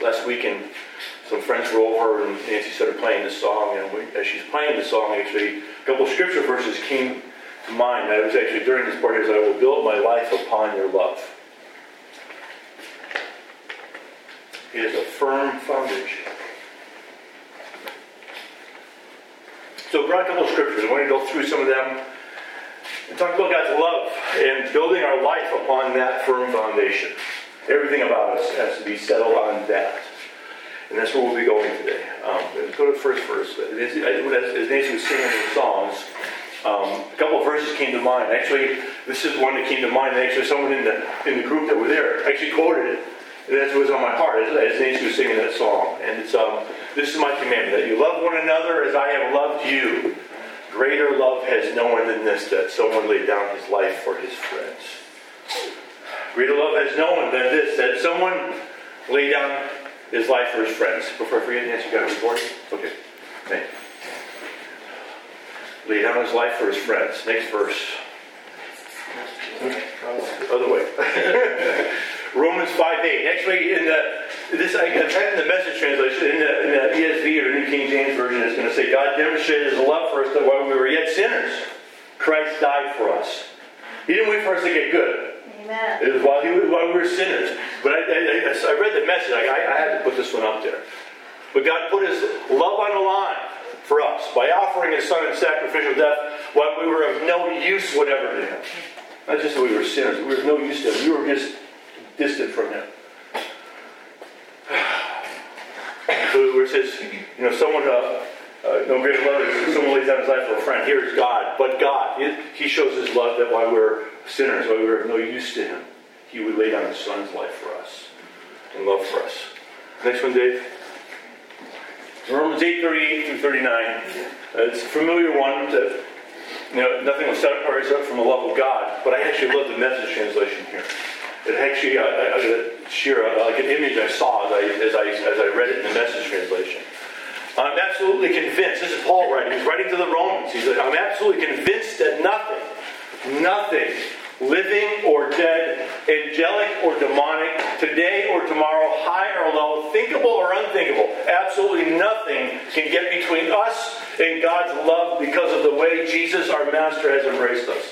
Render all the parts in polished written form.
last week, and some friends were over, and Nancy started playing this song. And as she's playing the song, actually, a couple of scripture verses came to mind. That was actually during this part. Is I will build my life upon your love. It is a firm foundation. So I brought a couple of scriptures. I want to go through some of them and talk about God's love and building our life upon that firm foundation. Everything about us has to be settled on that. And that's where we'll be going today. Let's go to the first verse. As Nancy was singing the songs, a couple of verses came to mind. Actually, this is one that came to mind. And actually, someone in the group that were there actually quoted it. And that's what was on my heart as Nancy was singing that song. And it's this is my commandment, that you love one another as I have loved you. Greater love has no one than this, that someone laid down his life for his friends. Greater love has no one than this, that someone laid down his life for his friends. Before I forget, Nancy, you got it recorded? Okay. Thank you. Laid down his life for his friends. Next verse. Other way. Romans 5:8. Actually, I have in the Message translation, in the ESV or New King James Version, it's going to say, God demonstrated his love for us that while we were yet sinners, Christ died for us. He didn't wait for us to get good. Amen. It was while we were sinners. But I read the Message. I had to put this one up there. But God put his love on the line for us by offering his Son in sacrificial death while we were of no use whatever to him. Not just that we were sinners, we were of no use to him. We were just distant from him. So where it says, someone, no greater love is someone lays down his life for a friend. Here is God. But God, he shows his love that while we're sinners, while we were of no use to him, he would lay down his Son's life for us and love for us. Next one, Dave. Romans 8:38 through 39. It's a familiar one that, nothing will separate us from the love of God. But I actually love the Message translation here. It actually, I'm going to share like an image I saw as I read it in the Message translation. I'm absolutely convinced. This is Paul writing. He's writing to the Romans. He's like, I'm absolutely convinced that nothing, living or dead, angelic or demonic, today or tomorrow, high or low, thinkable or unthinkable, absolutely nothing can get between us and God's love because of the way Jesus, our Master, has embraced us.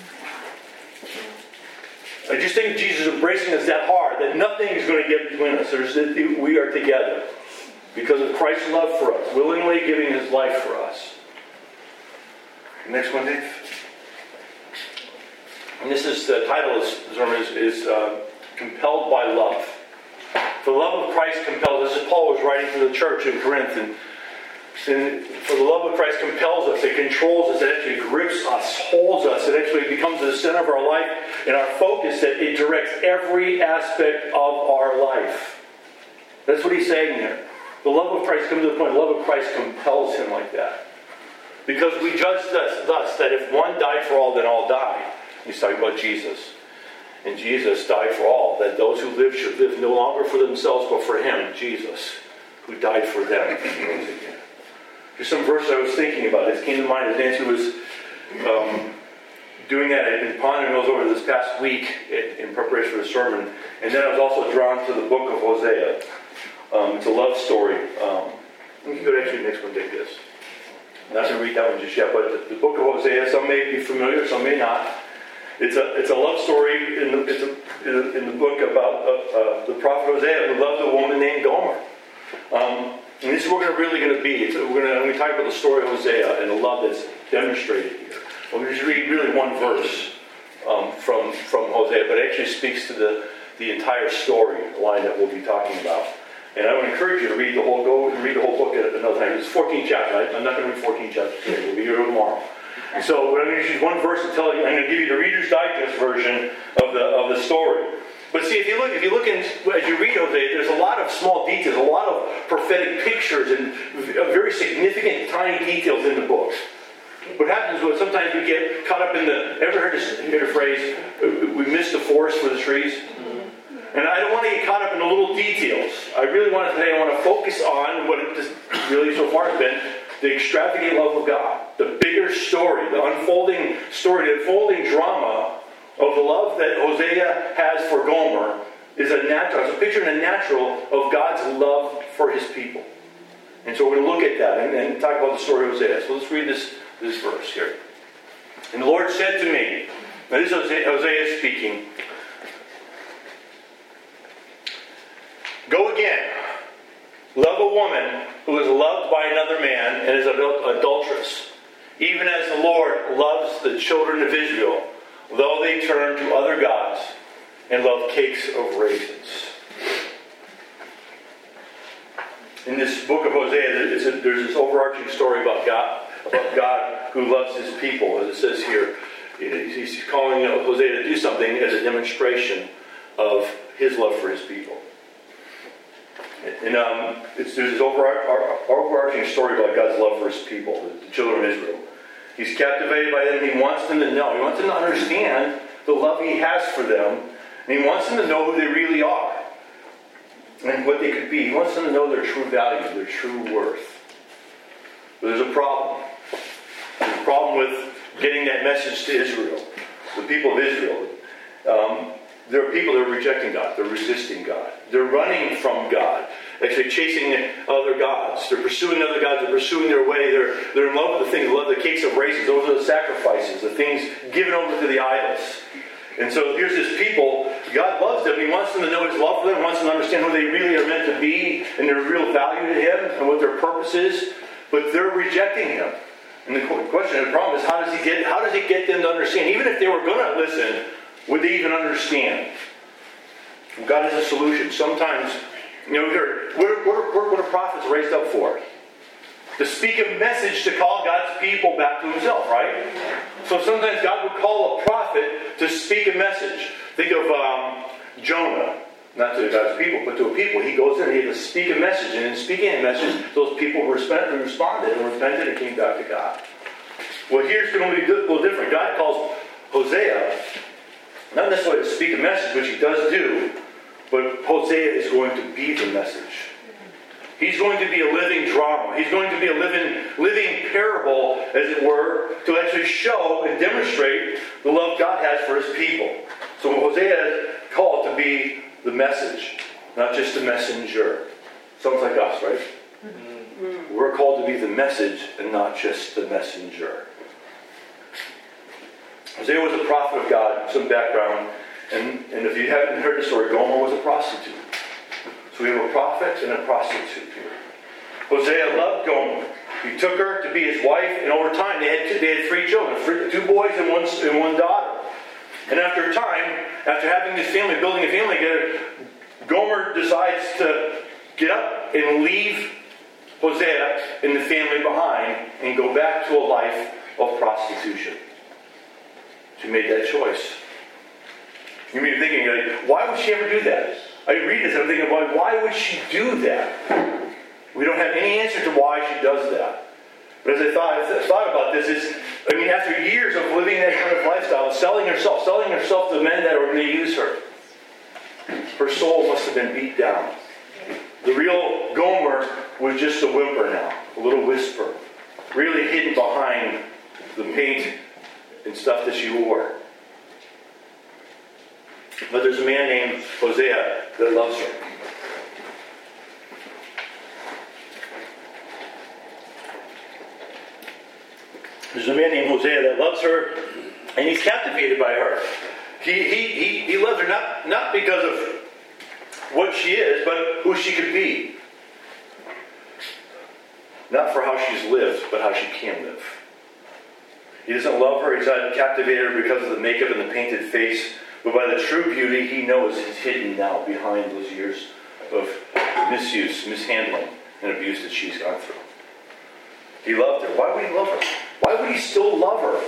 I just think Jesus embracing us that hard that nothing is going to get between us. We are together because of Christ's love for us, willingly giving his life for us. Next one, Dave. And this is the title of the sermon is Compelled by Love. The love of Christ compels us. This is Paul was writing to the church in Corinth. And for the love of Christ compels us. It controls us. It actually grips us, holds us. It actually becomes the center of our life and our focus. That it directs every aspect of our life. That's what he's saying here. The love of Christ comes to the point. The love of Christ compels him like that. Because we judge thus that if one died for all, then all die. He's talking about Jesus. And Jesus died for all. That those who live should live no longer for themselves, but for him, Jesus, who died for them. There's some verse I was thinking about. It came to mind as Nancy was doing that. I've been pondering those over this past week in preparation for the sermon. And then I was also drawn to the book of Hosea. It's a love story. We can go to actually the next one, take this. I'm not going to read that one just yet, but the book of Hosea, some may be familiar, some may not. It's a love story in the book about the prophet Hosea who loved a woman named Gomer. And this is what we're really going to be. I'm going to talk about the story of Hosea and the love that's demonstrated here. I'm going to just read really one verse from Hosea, but it actually speaks to the entire story line that we'll be talking about. And I would encourage you to read the whole book at another time. It's 14 chapters. I'm not going to read 14 chapters today. We'll be here tomorrow. And so I'm going to use one verse to tell you. I'm going to give you the Reader's Digest version of the story. But see, if you look as you read Hosea, there's a lot of small details, a lot of prophetic pictures, and very significant, tiny details in the book. What happens is sometimes we get caught up in ever heard the phrase, we miss the forest for the trees? And I don't want to get caught up in the little details. I want to focus on what it really so far has been, the extravagant love of God, the bigger story, the unfolding story, the unfolding drama of the love that Hosea has for Gomer is a natural. It's a picture in the natural of God's love for his people. And so we're going to look at that and talk about the story of Hosea. So let's read this verse here. And the Lord said to me, now this is Hosea speaking, go again, love a woman who is loved by another man and is an adulteress, even as the Lord loves the children of Israel, though they turn to other gods and love cakes of raisins. In this book of Hosea, there's this overarching story about God who loves his people. As it says here, he's calling Hosea to do something as a demonstration of his love for his people. And there's this overarching story about God's love for his people, the children of Israel. He's captivated by them. He wants them to know. He wants them to understand the love he has for them. And he wants them to know who they really are and what they could be. He wants them to know their true value, their true worth. But there's a problem. There's a problem with getting that message to Israel, the people of Israel. There are people that are rejecting God. They're resisting God. They're running from God. Actually chasing other gods. They're pursuing other gods. They're pursuing their way. They're in love with the things. They love the cakes of raisins. Those are the sacrifices. The things given over to the idols. And so here's this people. God loves them. He wants them to know his love for them. He wants them to understand who they really are meant to be and their real value to him and what their purpose is. But they're rejecting him. And the question and the problem is, how does he get them to understand? Even if they were going to listen, would they even understand? God has a solution. Sometimes, what are prophets raised up for? To speak a message to call God's people back to himself, right? So sometimes God would call a prophet to speak a message. Think of Jonah, not to God's people, but to a people. He goes in and he had to speak a message. And in speaking a message, those people responded and repented and came back to God. Well, here's going to be a little different. God calls Hosea not necessarily to speak a message, which he does do, but Hosea is going to be the message. He's going to be a living drama. He's going to be a living parable, as it were, to actually show and demonstrate the love God has for his people. So Hosea is called to be the message, not just the messenger. Sounds like us, right? Mm-hmm. We're called to be the message and not just the messenger. Hosea was a prophet of God, some background, and if you haven't heard the story, Gomer was a prostitute. So we have a prophet and a prostitute here. Hosea loved Gomer. He took her to be his wife, and over time they had 3 children, 2 boys and one daughter. And after a time, after having this family, building a family together, Gomer decides to get up and leave Hosea and the family behind and go back to a life of prostitution. She made that choice. You may be thinking, like, why would she ever do that? I read this and I'm thinking, why would she do that? We don't have any answer to why she does that. But as I thought about this, after years of living that kind of lifestyle, selling herself to men that were going to use her, her soul must have been beat down. The real Gomer was just a whimper now, a little whisper, really hidden behind the paint and stuff that she wore. But there's a man named Hosea that loves her. There's a man named Hosea that loves her, and he's captivated by her. He loves her not because of what she is, but who she could be. Not for how she's lived, but how she can live. He doesn't love her, he's not captivated her because of the makeup and the painted face, but by the true beauty he knows is hidden now behind those years of misuse, mishandling, and abuse that she's gone through. He loved her. Why would he love her? Why would he still love her?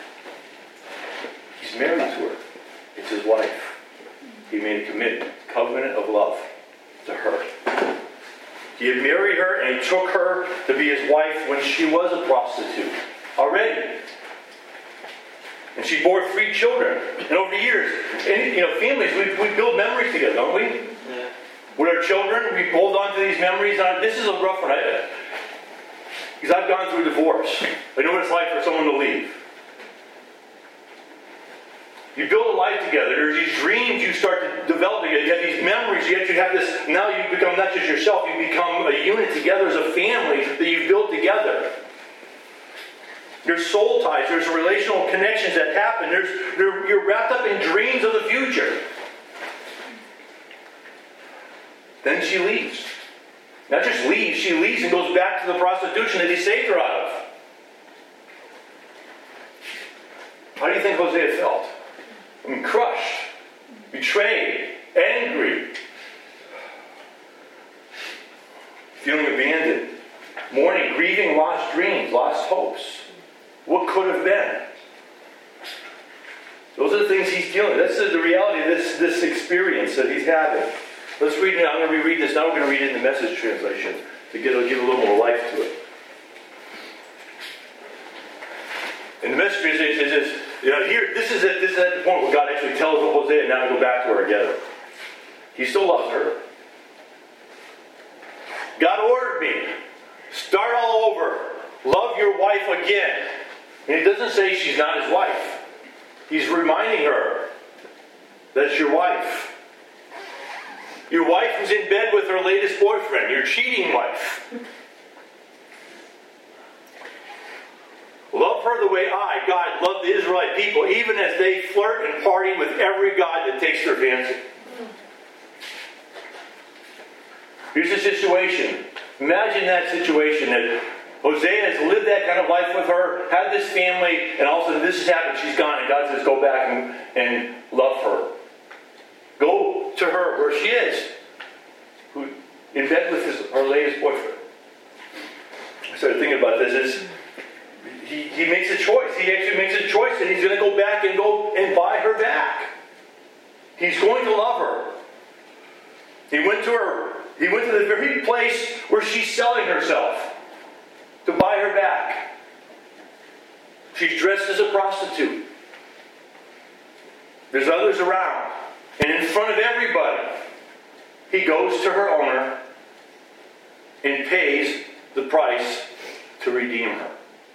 He's married to her. It's his wife. He made a covenant of love to her. He had married her and he took her to be his wife when she was a prostitute already. And she bore 3 children. And over the years, and families, we build memories together, don't we? Yeah. With our children, we hold on to these memories. This is a rough one. Because I've gone through divorce. I know what it's like for someone to leave. You build a life together. There's these dreams you start to develop together. You have these memories. Yet you have this. Now you become not just yourself. You become a unit together as a family that you've built together. There's soul ties. There's relational connections that happen. You're wrapped up in dreams of the future. Then she leaves. Not just leaves. She leaves and goes back to the prostitution that he saved her out of. How do you think Hosea felt? I mean, crushed, betrayed, angry, feeling abandoned, mourning, grieving lost dreams, lost hopes. What could have been? Those are the things he's dealing with. That's the reality of this experience that he's having. Let's read it. I'm going to reread this. Now we're going to read it in the Message translation to give a little more life to it. And the Message translation says, here, this is at the point where God actually tells Hosea now to go back to her again. He still loves her. God ordered me, start all over, love your wife again. And it doesn't say she's not his wife. He's reminding her that's your wife. Your wife who's in bed with her latest boyfriend, your cheating wife. Love her the way I, God, love the Israelite people, even as they flirt and party with every god that takes their fancy. Here's the situation. Imagine that situation that Hosea has lived that kind of life with her, had this family, and all of a sudden this has happened. She's gone, and God says, go back and love her. Go to her where she is, who in bed with her latest boyfriend. I started thinking about this. He makes a choice. He actually makes a choice that he's going to go back and go and buy her back. He's going to love her. He went to the very place where she's selling herself to buy her back. She's dressed as a prostitute. There's others around. And in front of everybody, he goes to her owner and pays the price to redeem her.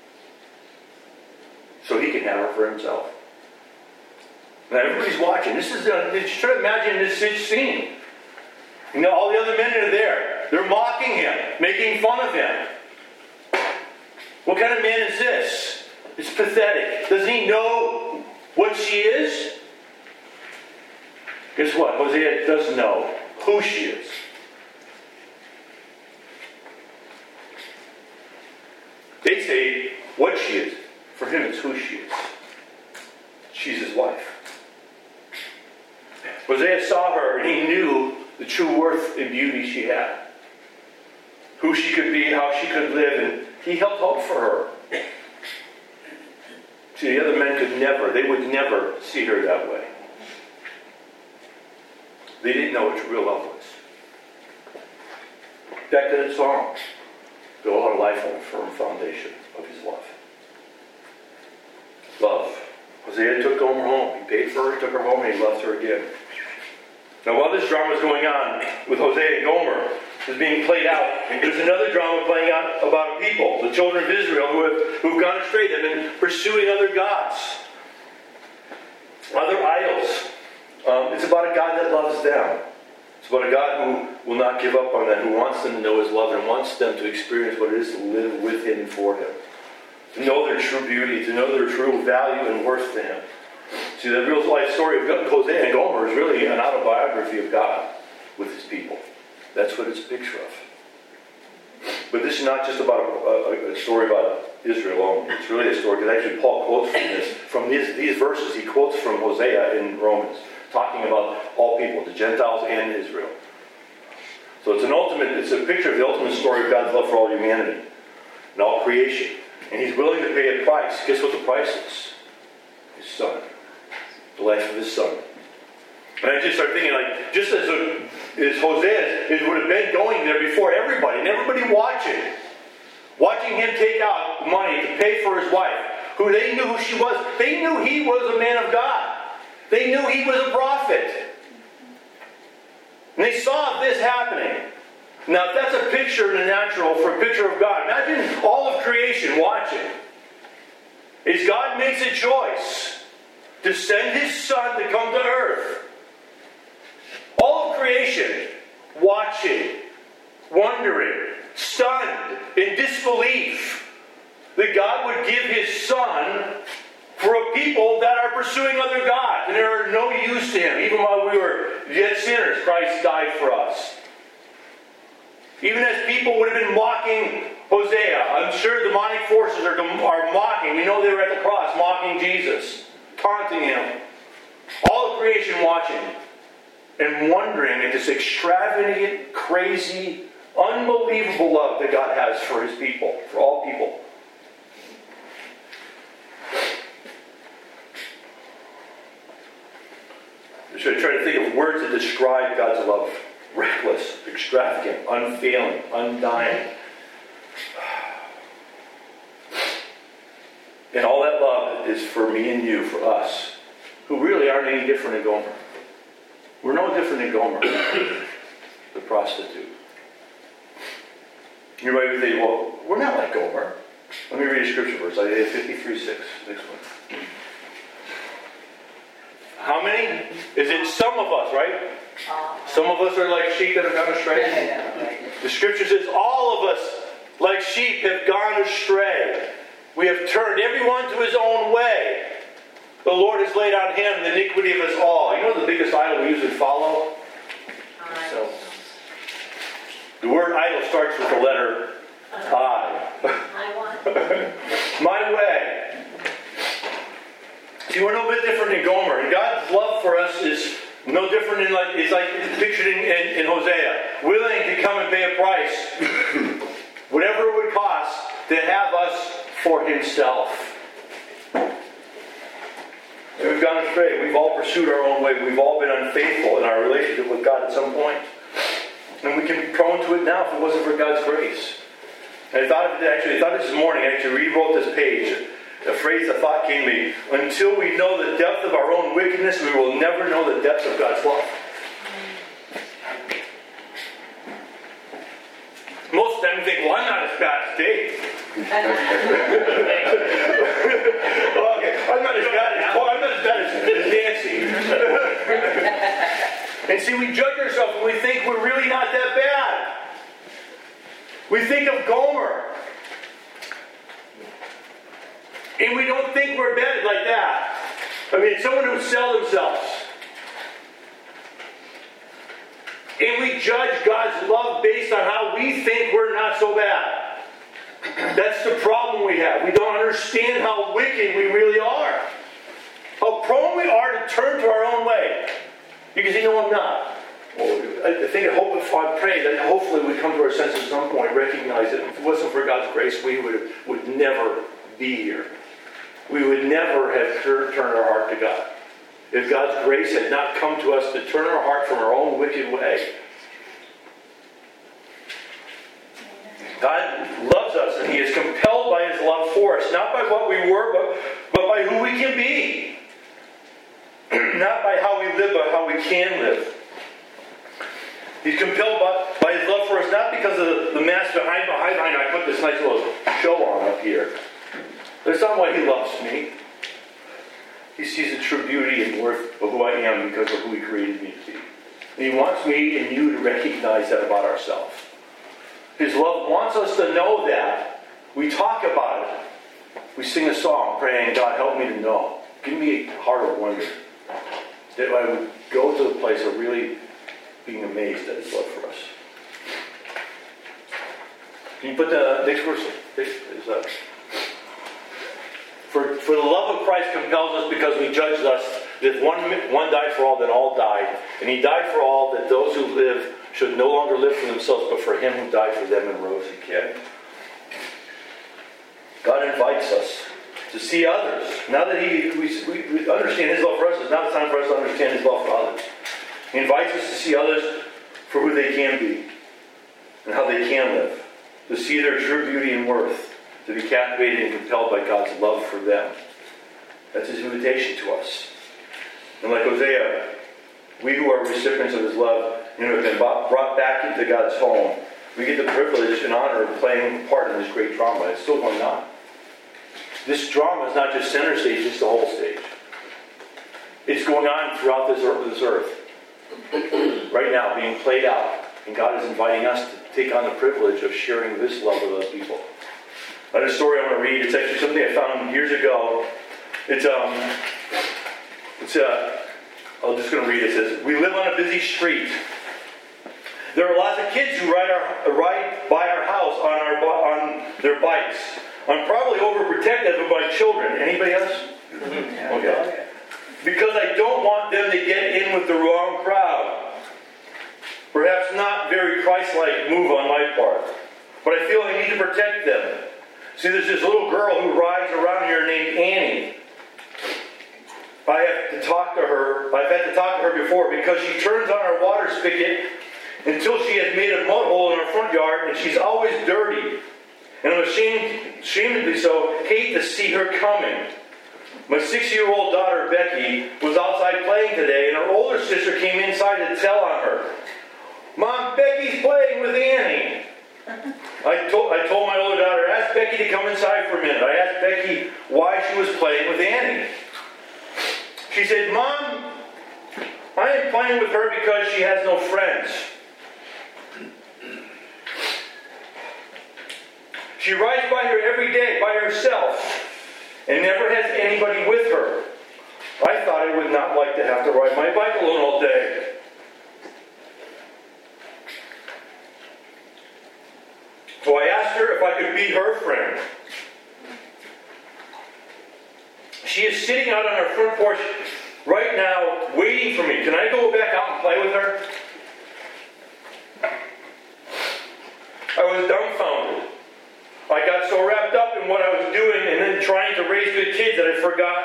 So he can have her for himself. Now everybody's watching. Just try to imagine this scene. All the other men are there. They're mocking him, making fun of him. What kind of man is this? It's pathetic. Doesn't he know what she is? Guess what? Hosea does know who she is. They say what she is. For him, it's who she is. She's his wife. Hosea saw her and he knew the true worth and beauty she had. Who she could be, how she could live, and he held hope for her. See, the other men they would never see her that way. They didn't know what real love was. Back to that song, build our life on a firm foundation of his love. Love. Hosea took Gomer home. He paid for her, took her home, and he loved her again. Now, while this drama is going on with Hosea and Gomer is being played out, there's another drama playing out about a people, the children of Israel, who've gone astray. They've been pursuing other gods, other idols. It's about a God that loves them. It's about a God who will not give up on them, who wants them to know his love and wants them to experience what it is to live with him and for him. To know their true beauty, to know their true value and worth to him. See, the real life story of Hosea and Gomer is really an autobiography of God with his people. That's what it's a picture of. But this is not just about a story about Israel only. It's really a story, because actually Paul quotes from these verses. He quotes from Hosea in Romans, talking about all people, the Gentiles and Israel. So it's a picture of the ultimate story of God's love for all humanity and all creation. And he's willing to pay a price. Guess what the price is? His son. The life of his son. And I just started thinking, just as Hosea, it would have been going there before everybody, and everybody watching him take out money to pay for his wife, who they knew who she was. They knew he was a man of God. They knew he was a prophet. And they saw this happening. Now, if that's a picture in the natural for a picture of God, imagine all of creation watching. As God makes a choice to send His Son to come to earth. All of creation watching, wondering, stunned, in disbelief that God would give His Son for a people that are pursuing other gods and are no use to Him. Even while we were yet sinners, Christ died for us. Even as people would have been mocking Hosea, I'm sure demonic forces are mocking. We know they were at the cross mocking Jesus, taunting Him. All of creation watching and wondering at this extravagant, crazy, unbelievable love that God has for His people, for all people. Should I try to think of words that describe God's love? Reckless, extravagant, unfailing, undying. And all that love is for me and you, for us, who really aren't any different than Gomer. We're no different than Gomer, the prostitute. You might be thinking, well, we're not like Gomer. Let me read a scripture verse, Isaiah 53:6. Next one. How many? Is it some of us, right? Some of us are like sheep that have gone astray. The scripture says all of us, like sheep, have gone astray. We have turned everyone to his own way. The Lord has laid on Him the iniquity of us all. You know the biggest idol we usually follow? So, the word idol starts with the letter I. My way. See, we're no bit different than Gomer. And God's love for us is no different than it's pictured in Hosea. Willing to come and pay a price. Whatever it would cost to have us for Himself. We've gone astray. We've all pursued our own way. We've all been unfaithful in our relationship with God at some point. And we can be prone to it now if it wasn't for God's grace. And I thought this morning, I actually rewrote this page. A phrase, a thought came to me. Until we know the depth of our own wickedness, we will never know the depth of God's love. Most of the time we think, well, I'm not as bad as Dave. I'm not as bad as Nancy. And see, we judge ourselves and we think we're really not that bad. We think of Gomer. And we don't think we're bad like that. I mean, someone who sells themselves. And we judge God's love based on how we think we're not so bad. That's the problem we have. We don't understand how wicked we really are. How prone we are to turn to our own way. Because you know I'm not. Well, I pray that hopefully we come to our senses at some point, recognize that if it wasn't for God's grace, we would never be here. We would never have turned our heart to God. If God's grace had not come to us to turn our heart from our own wicked way. God loves us and He is compelled by His love for us, not by what we were, but by who we can be. Not by how we live, but how we can live. He's compelled by His love for us, not because of the mass behind. I put this nice little show on up here. That's not why He loves me. He sees the true beauty and worth of who I am because of who He created me to be. And He wants me and you to recognize that about ourselves. His love wants us to know that. We talk about it. We sing a song praying, God, help me to know. Give me a heart of wonder. That I would go to the place of really being amazed at His love for us. Can you put the next verse? For the love of Christ compels us because we judge us that if one died for all, then all died. And He died for all, that those who live should no longer live for themselves, but for Him who died for them and rose again. God invites us to see others. Now that we understand His love for us, it's now time for us to understand His love for others. He invites us to see others for who they can be and how they can live. To see their true beauty and worth. To be captivated and compelled by God's love for them. That's His invitation to us. And like Hosea, we who are recipients of His love, have been brought back into God's home. We get the privilege and honor of playing a part in this great drama. It's still going on. This drama is not just center stage, it's the whole stage. It's going on throughout this earth. Right now, being played out. And God is inviting us to take on the privilege of sharing this love with other people. Another story I want to read. It's actually something I found years ago. I'm just going to read it. It says, "We live on a busy street. There are lots of kids who ride by our house on their bikes. I'm probably overprotective of my children." Anybody else? Okay. "Because I don't want them to get in with the wrong crowd. Perhaps not very Christ-like move on my part. But I feel I need to protect them. See, there's this little girl who rides around here named Annie. I've had to talk to her before because she turns on our water spigot until she has made a mud hole in our front yard, and she's always dirty. And I'm ashamedly so, hate to see her coming. My 6-year-old daughter, Becky, was outside playing today, and her older sister came inside to tell on her. 'Mom, Becky's playing with Annie.' I told my older daughter, 'Ask Becky to come inside for a minute.' I asked Becky why she was playing with Annie. She said, 'Mom, I am playing with her because she has no friends. She rides by her every day by herself and never has anybody with her. I thought I would not like to have to ride my bike alone all day.' So I asked her if I could be her friend. She is sitting out on our front porch right now waiting for me. Can I go back out and play with her?" I was dumbfounded. I got so wrapped up in what I was doing and then trying to raise good kids that I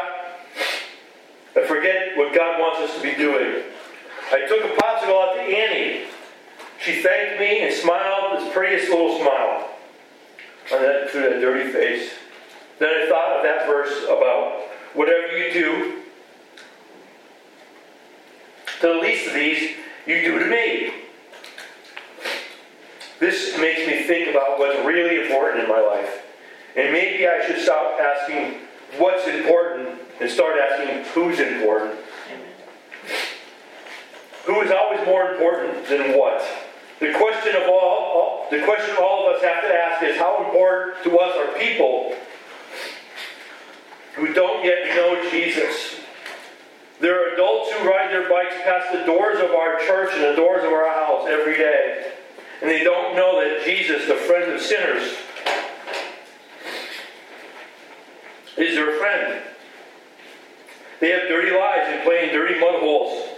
forget what God wants us to be doing. I took a popsicle out to Annie. She thanked me and smiled this prettiest little smile through that dirty face. Then I thought of that verse about whatever you do to the least of these, you do to me. This makes me think about what's really important in my life. And maybe I should stop asking what's important and start asking who's important. Who is always more important than what? The question all of us have to ask is, how important to us are people who don't yet know Jesus? There are adults who ride their bikes past the doors of our church and the doors of our house every day, and they don't know that Jesus, the friend of sinners, is their friend. They have dirty lives and play in dirty mud holes.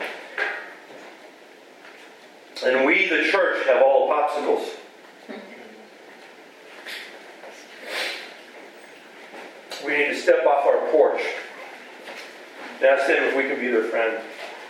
And we, the church, have all the popsicles. We need to step off our porch and ask them if we can be their friend.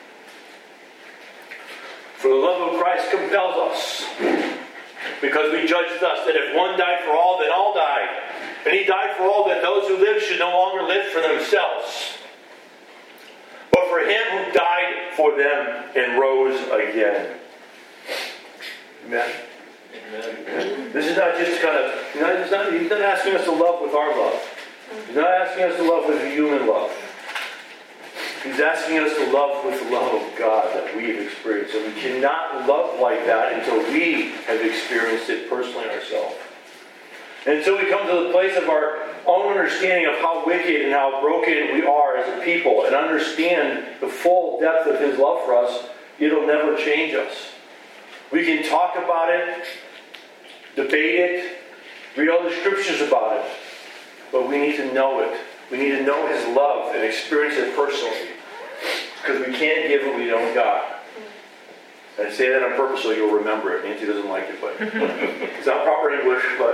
For the love of Christ compels us, because we judged thus that if one died for all, then all died. And he died for all, that those who live should no longer live for themselves, but for him who died for them and rose again. Amen. Amen. This is not just kind of, he's not asking us to love with our love. He's not asking us to love with human love. He's asking us to love with the love of God that we have experienced. And we cannot love like that until we have experienced it personally ourselves. And until we come to the place of our own understanding of how wicked and how broken we are as a people and understand the full depth of His love for us, it'll never change us. We can talk about it, debate it, read all the scriptures about it, but we need to know it. We need to know His love and experience it personally. Because we can't give what we don't got. And I say that on purpose so you'll remember it. Nancy doesn't like it, but it's not proper English, but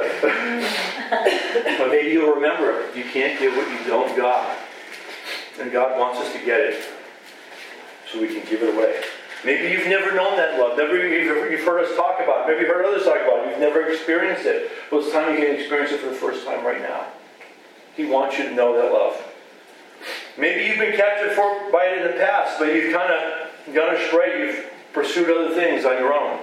maybe you'll remember it. You can't give what you don't got. And God wants us to get it so we can give it away. Maybe you've never known that love. You've heard us talk about it. Maybe you've heard others talk about it. You've never experienced it. Well, it's time you can experience it for the first time right now. He wants you to know that love. Maybe you've been captured by it in the past, but you've kind of gone astray. You've pursued other things on your own.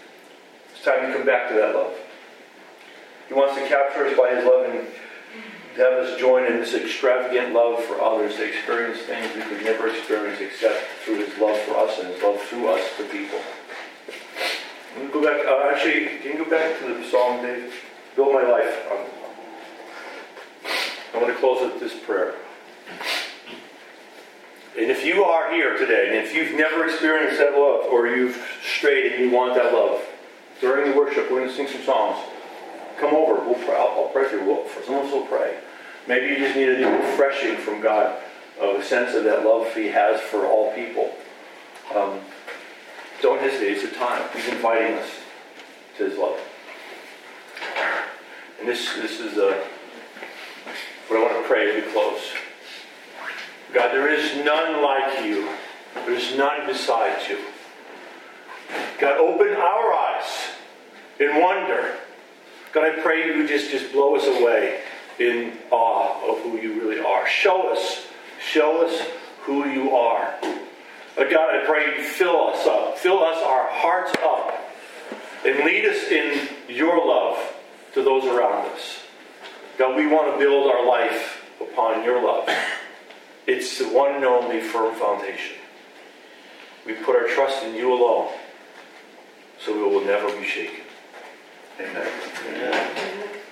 It's time to come back to that love. He wants to capture us by His love and have us join in this extravagant love for others to experience things we could never experience except through His love for us and His love through us to people. Can you go back? Can you go back to the Psalm, Dave? Build my life. I want to close with this prayer. And if you are here today, and if you've never experienced that love, or you've strayed and you want that love, during the worship, we're going to sing some songs. Come over. We'll pray. I'll pray for you. Some of us will pray. Maybe you just need a new refreshing from God of a sense of that love He has for all people. Don't hesitate. It's a time. He's inviting us to His love. And this is what I want to pray as we close. God, there is none like you. There is none besides you. God, open our eyes in wonder. God, I pray you would just blow us away in awe of who you really are. Show us who you are. But God, I pray you fill us up. Fill us, our hearts up. And lead us in your love to those around us. God, we want to build our life upon your love. It's the one and only firm foundation. We put our trust in you alone, so we will never be shaken. Amen. Amen.